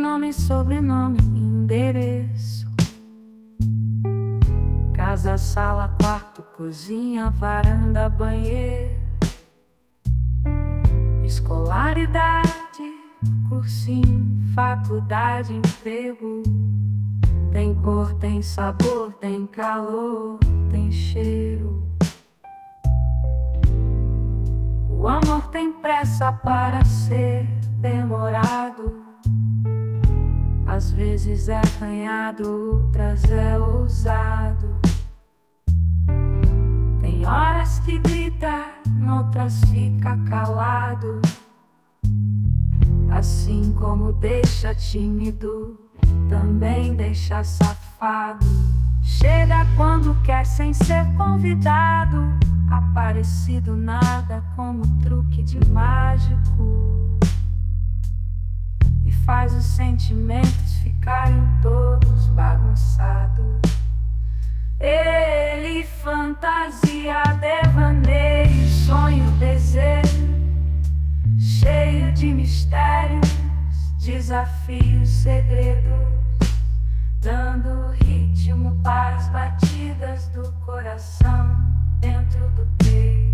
nome, sobrenome, endereço. Casa, sala, quarto, cozinha, varanda, banheiro. Escolaridade, cursinho, faculdade, emprego. Tem cor, tem sabor, tem calor, tem cheiro. O amor tem pressa para ser demorado. Às vezes é arranhado, outras é ousado. Tem horas que grita, noutras fica calado. Assim como deixa tímido, também deixa safado. Chega quando quer sem ser convidado. Aparecido nada como truque de mágico. E faz os sentimentos ficarem todos bagunçados. Ele fantasia, devaneio, sonho, desejo, cheio de mistérios, desafios, segredos, dando ritmo para as batidas do coração dentro do peito.